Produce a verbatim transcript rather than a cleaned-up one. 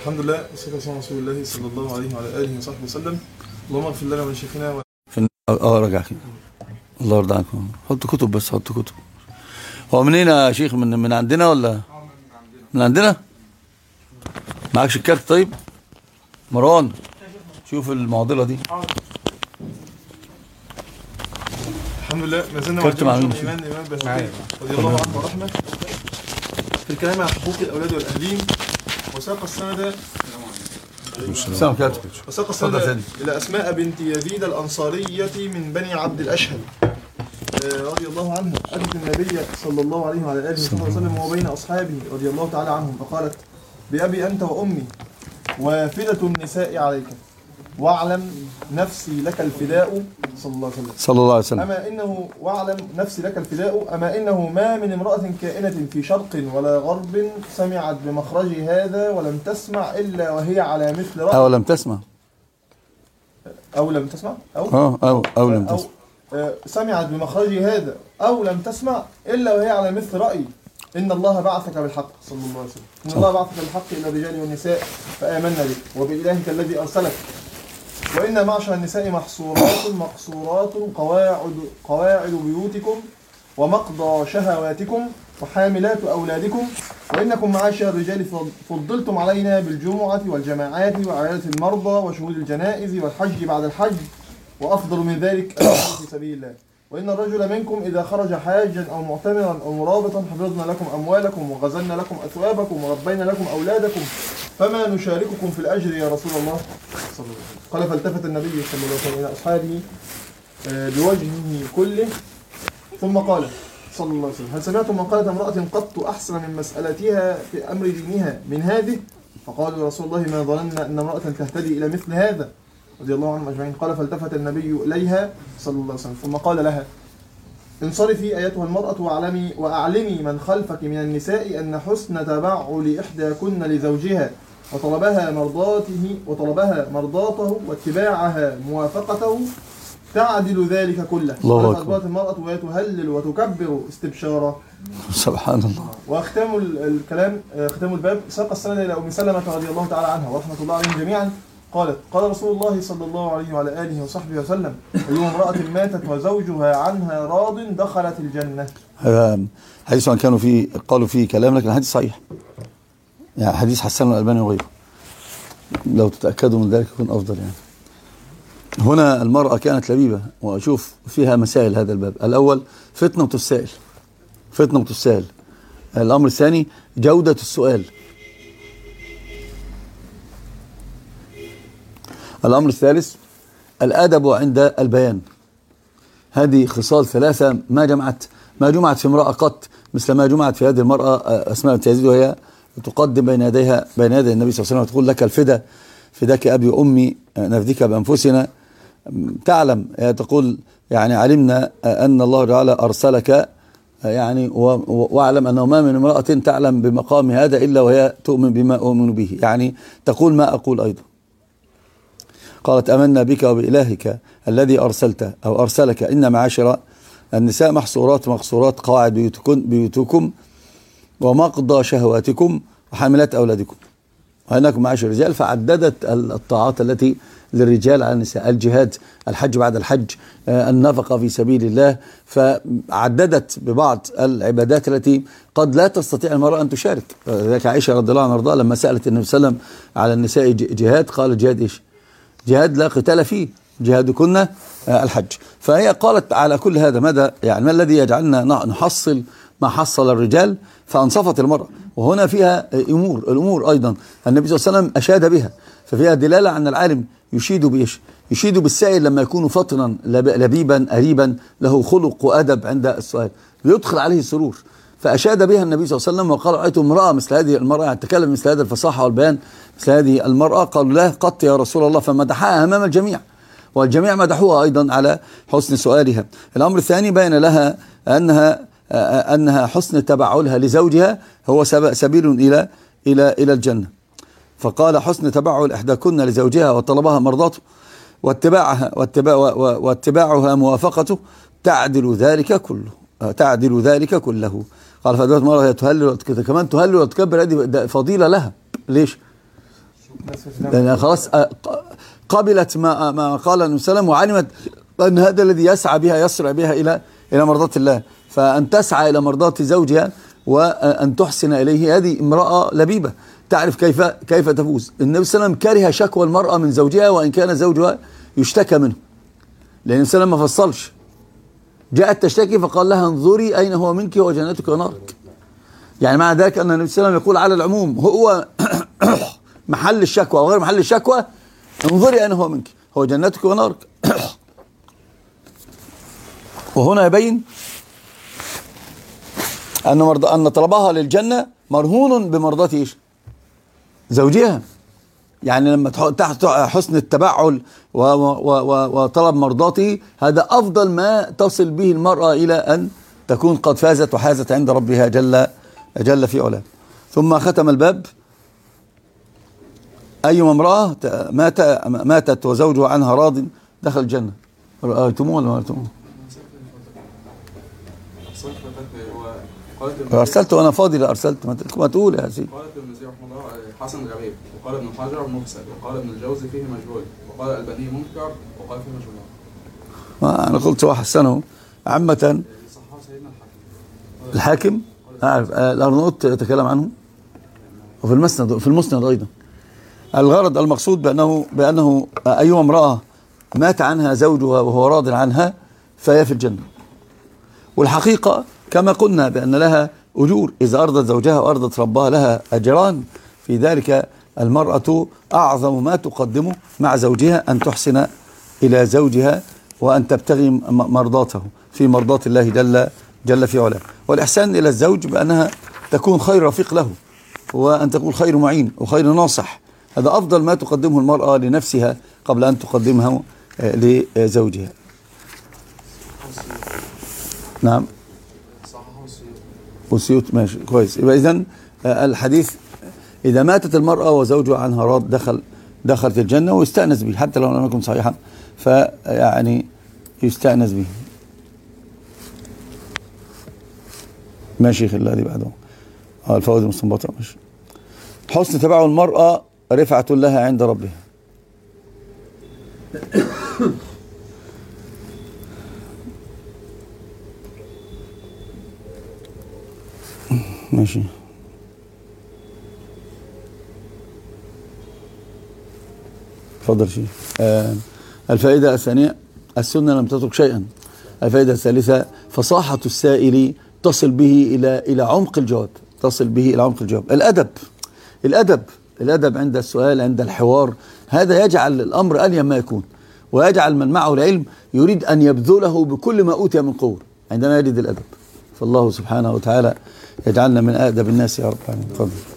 الحمد لله والصلاة والسلام على رسول الله صلى الله عليه وعلى آله وصحبه وسلم. اللهم اغفر لنا ولشيخنا و... في اه رجع كده. الله يرضى عنكم. حط كتب بس حط كتب. هو منين يا شيخ؟ من من عندنا ولا من عندنا؟ معكش الكارت؟ طيب مروان شوف المعضلة دي. الحمد لله ما زلنا كارت مع مين؟ إيمان الإمام البهقي رضي الله عنه ورحمه في الكلام عن حقوق الأولاد والأهلين، وساق السند سلام كاتب وساق السند إلى أسماء بنت يزيد الأنصارية من بني عبد الأشهل رضي الله عنها، أتت النبي صلى الله عليه وعلى آله وسلم وهو بين أصحابه رضي الله تعالى عنهم، فقالت: بأبي أنت وأمي وافدة النساء عليك، واعلم نفسي لك الفداء صلى الله عليه وسلم صلى الله عليه وسلم أما إنه واعلم نفسي لك الفداء أما إنه ما من امرأة كائنة في شرق ولا غرب سمعت بمخرج هذا ولم تسمع إلا وهي على مثل رأي أو لم تسمع أو لم تسمع أو أو أو, أو لم تسمع أو سمعت بمخرج هذا أو لم تسمع إلا وهي على مثل رأي إن الله بعثك بالحق صلى الله عليه وسلم إن الله بعثك بالحق إلى الرجال والنساء فآمنا بك وبإلهك الذي أرسلك، وإن معشر النساء محصورات مقصورات قواعد قواعد بيوتكم ومقضى شهواتكم وحاملات أولادكم، وإنكم معاشر الرجال فضلتم علينا بالجمعة والجماعات وعيادة المرضى وشهود الجنائز والحج بعد الحج، وأفضل من ذلك الجهاد في سبيل الله. وإن الرجل منكم إذا خرج حاجا أو معتمرا أو مرابطا حفظنا لكم أموالكم وغزلنا لكم أثوابكم وربينا لكم أولادكم فما نشارككم في الأجر يا رسول الله صلى الله عليه وسلم. قال: فالتفت النبي صلى الله عليه وسلم إلى أصحابه بوجهه كله ثم قال صلى الله عليه وسلم: هل سمعتم من قالت امرأة قط أحسن من مسألتها في أمر دينها من هذه؟ فقالوا: يا رسول الله ما ظننا أن امرأة تهتدي إلى مثل هذا رضي الله عنهم أجمعين. قال: فالتفت النبي إليها صلى الله عليه وسلم ثم قال لها: انصرفي أيتها المرأة واعلمي وأعلمي من خلفك من النساء أن حسن تبعل إحداكن لزوجها وطلبها مرضاته وطلبها مرضاته واتباعها موافقته تعدل ذلك كله. الله أكبر. المرأة وهي تهلل وتكبر استبشارا. سبحان الله. واختام الكلام ختام الباب ساق السند إلى أم سلمة رضي الله تعالى عنها ورحمة الله عليهم جميعا قالت: قال رسول الله صلى الله عليه وعلى آله وصحبه وسلم: أيما امرأة ماتت وزوجها عنها راض دخلت الجنة. هذا حديث وان كانوا فيه قالوا فيه كلام لكن حديث صحيح، يعني حديث حسن الألباني وغيره، لو تتأكدوا من ذلك يكون أفضل. يعني هنا المرأة كانت لبيبة، وأشوف فيها مسائل هذا الباب. الأول فتنة السائل، فتنة السائل. الأمر الثاني جودة السؤال. الأمر الثالث الأدب عند البيان. هذه خصال ثلاثة ما جمعت ما جمعت في امرأة قط مثل ما جمعت في هذه المرأة أسماء بنت يزيد، وهي تقدم بين يديها بين يدي النبي صلى الله عليه وسلم وتقول: لك الفدا فداك أبي وأمي نفديك بأنفسنا. تعلم، تقول يعني علمنا أن الله تعالى أرسلك، يعني واعلم أنه ما من امرأة تعلم بمقام هذا إلا وهي تؤمن بما أؤمن به، يعني تقول ما أقول أيضا. قالت: آمنا بك وبإلهك الذي أرسلت أو أرسلك إن معاشر النساء محصورات مقصورات قواعد بيوتكم, بيوتكم ومقضى شهواتكم وحاملات أولادكم وأنكم معاشر الرجال. فعددت الطاعات التي للرجال على النساء: الجهاد، الحج بعد الحج، النفقة في سبيل الله. فعددت ببعض العبادات التي قد لا تستطيع المرأة أن تشارك. ذلك عائشة رضي الله عنها لما سألت النبي صلى الله عليه وسلم على النساء جهاد، قال: جهاد إيش؟ جهاد لا قتال فيه، جهادكن الحج. فهي قالت على كل هذا ماذا؟ يعني ما الذي يجعلنا نحصل ما حصل الرجال؟ فانصفت المرأة. وهنا فيها أمور الأمور أيضا النبي صلى الله عليه وسلم أشاد بها، ففيها دلالة عن العالم يشيد بإيش؟ يشيد بالسائل لما يكون فطنا لبيبا أريبا له خلق وأدب عند السؤال يدخل عليه السرور. فأشاد بها النبي صلى الله عليه وسلم وقال: رأيت امرأة مثل هذه المرأة، يعني تكلم مثل هذا الفصاحة والبيان مثل هذه المرأة. قالوا: لا قط يا رسول الله. فمدحها أمام الجميع، والجميع مدحوها أيضا على حسن سؤالها. الأمر الثاني بين لها أنها أنها حسن تبعلها لزوجها هو سبيل إلى إلى إلى الجنة. فقال: حسن تبعل إحداكن لزوجها وطلبها مرضاته واتباعها واتباع واتباعها موافقته تعدل ذلك كله تعدل ذلك كله. قال: فدوت مرة هي تهلل كمان تهلل وتكبر، هذه فضيلة لها. ليش؟ لأن خلاص قبلت ما ما قال النبي صلى الله عليه وسلم، وعلمت أن هذا الذي يسعى بها يسرع بها إلى إلى مرضاة الله. فأن تسعى إلى مرضاة زوجها وأن تحسن إليه، هذه امرأة لبيبة تعرف كيف كيف تفوز. النبي صلى الله عليه وسلم كره شكوى المرأة من زوجها وإن كان زوجها يشتكى منه، لأن النبي صلى الله عليه وسلم ما فصلش. جاءت تشتكي فقال لها انظري أين هو منك وجنتك ونارك. يعني مع ذلك أن النبي صلى الله عليه وسلم يقول على العموم، هو محل الشكوى وغير محل الشكوى انظري أين هو منك هو جنتك ونارك. وهنا يبين أن مرض... أن طلبها للجنة مرهون بمرضاة إيش؟ زوجها. يعني لما تحت حسن التبعل و... و... و... وطلب مرضاته، هذا أفضل ما تصل به المرأة إلى أن تكون قد فازت وحازت عند ربها جل جل في علاه. ثم ختم الباب: أيما امرأة مات ماتت وزوجها عنها راض دخل الجنة. رأيتموه ولا ما رأيتموه؟ أرسلت وأنا فاضي، لا أرسلت ما تقول يا سيدي. قال الترمذي رحمه الله حسن غريب، وقال ابن حجر مرسل، وقال ابن الجوزي فيه مجهول، وقال الألباني منكر، وقال فيه مجهول. أنا قلت وحسنه عامة. الحاكم أعرف، الأرنوط يتكلم عنه، وفي المسند في المسند أيضا. الغرض المقصود بأنه بأنه أيما امرأة مات عنها زوجها وهو راض عنها فهي في الجنة. والحقيقة كما قلنا بأن لها أجور، إذا أرضت زوجها وأرضت ربها لها أجران. في ذلك المرأة أعظم ما تقدمه مع زوجها أن تحسن إلى زوجها وأن تبتغي مرضاته في مرضات الله جل جل في علاه. والإحسان إلى الزوج بأنها تكون خير رفيق له، وأن تكون خير معين وخير ناصح. هذا أفضل ما تقدمه المرأة لنفسها قبل أن تقدمه لزوجها. نعم والسيوط ماشي كويس. يبقى إذن الحديث إذا ماتت المرأة وزوجها عنها راض دخل دخلت الجنة، ويستأنس به حتى لو لم يكن صحيحا، فيعني يستأنس به. ماشي. خلال دي بعده الفوائد المستنبطة. ماشي. حسن تبع المرأة رفعة لها عند ربها. ماشي. تفضل شيء. آه الفائدة الثانية: السنة لم تترك شيئا. الفائدة الثالثة: فصاحة السائل تصل به إلى إلى عمق الجواب، تصل به إلى عمق الجواب. الأدب الأدب الأدب عند السؤال، عند الحوار، هذا يجعل الأمر ألين ما يكون، ويجعل من معه العلم يريد أن يبذله بكل ما أوتي من قوة عندما يجد الأدب. فالله سبحانه وتعالى يجعلنا من أدب الناس يا رب العالمين.